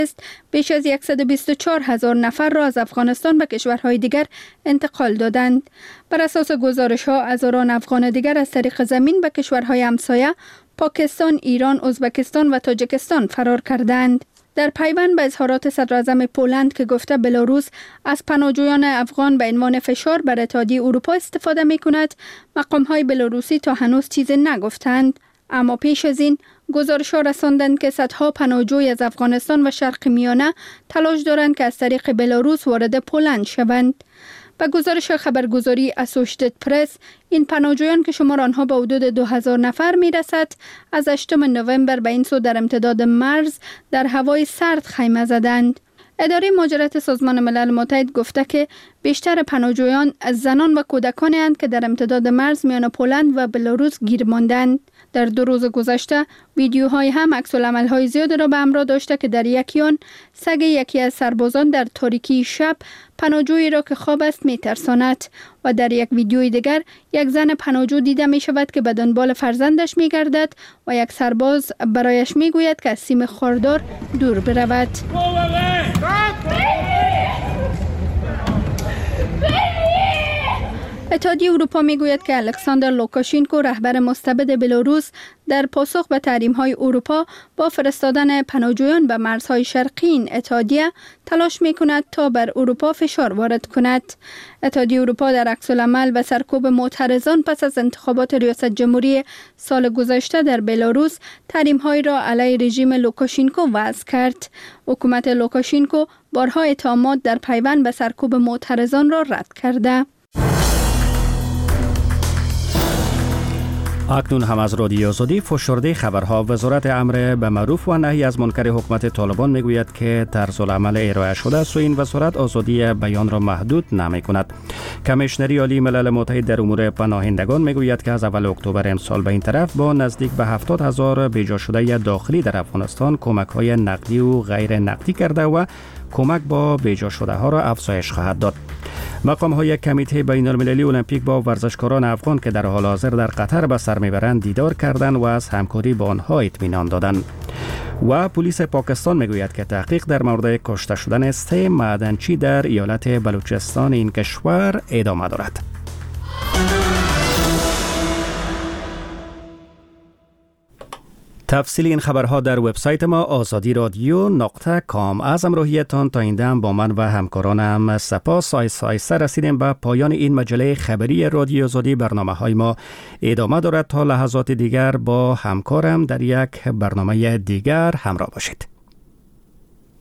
بیش از 124,000 نفر را از افغانستان به کشورهای دیگر انتقال دادند. بر اساس گزارش‌ها هزاران افغان دیگر از طریق زمین به کشورهای همسایه پاکستان، ایران، ازبکستان و تاجیکستان فرار کردند. در پیوند به اظهارات صدراعظم پولند که گفته بلاروس از پناهجویان افغان به عنوان فشار بر اتحادیه اروپا استفاده می کند، مقام‌های بلاروسی تا هنوز چیزی نگفتند. اما پیش از این گزارش‌ها رساندند که صدها پناهجوی از افغانستان و شرق میانه تلاش دارند که از طریق بلاروس وارد پولند شوند. به گزارش خبرگزاری اسوشیتد پرس، این پناهجویان که شمار آنها به حدود 2000 نفر میرسد، از 8 نوامبر به این سو در امتداد مرز در هوای سرد خیمه زدند. اداره مهاجرت سازمان ملل متحد گفته که بیشتر پناهجویان از زنان و کودکانی اند که در امتداد مرز میان پولند و بلاروس گیر ماندند. در 2 روز گذشته ویدیوهای هم عکس‌العمل‌های زیادی را به همراه داشته که در یکی آن سگ یکی از سربازان در تاریکی شب پناهجویی را که خواب است می‌ترساند و در یک ویدیوی دیگر یک زن پناهجو دیده می‌شود که به دنبال فرزندش می‌گردد و یک سرباز برایش می‌گوید که از سیم خاردار دور برود. اتحادیه اروپا میگوید که الکساندر لوکاشینکو رهبر مستبد بلاروس در پاسخ به تحریم‌های اروپا با فرستادن پناهجویان به مرزهای شرقی این اتحادیه تلاش می‌کند تا بر اروپا فشار وارد کند. اتحادیه اروپا در عکس‌العمل و سرکوب معترضان پس از انتخابات ریاست جمهوری سال گذشته در بلاروس تحریم‌های را علیه رژیم لوکاشینکو وضع کرد. حکومت لوکاشینکو بارها اتهامات در پیوند به سرکوب معترضان را رد کرده. اکنون هم از رادیو آزادی فشرده خبرها. وزارت امر به معروف و نهی از منکر حکومت طالبان میگوید که طرزالعمل ارائه شده است و این وزارت آزادی بیان را محدود نمی کند. کمیشنری عالی ملل متحد در امور پناهندگان میگوید که از اول اکتبر امسال به این طرف با نزدیک به 70,000 بیجا شده داخلی در افغانستان کمک‌های نقدی و غیر نقدی کرده و کمک با بیجا شده ها را افزایش خواهد داد. مقام های کمیته بین المللی المپیک با ورزشکاران افغان که در حال حاضر در قطر به سر میبرند دیدار کردند و از همکاری با آنها اطمینان دادند. و پلیس پاکستان میگوید که تحقیق در مورد کشته شدن 3 معدنچی در ایالت بلوچستان این کشور ادامه دارد. تفصیل این خبرها در وبسایت ما azadi.radio.com. از همراهیتان تا این دم با من و همکارانم سپاس. آیسته رسیدیم به پایان این مجله خبری رادیو آزادی. برنامه‌های ما ادامه دارد. تا لحظات دیگر با همکارم در یک برنامه دیگر همراه باشید.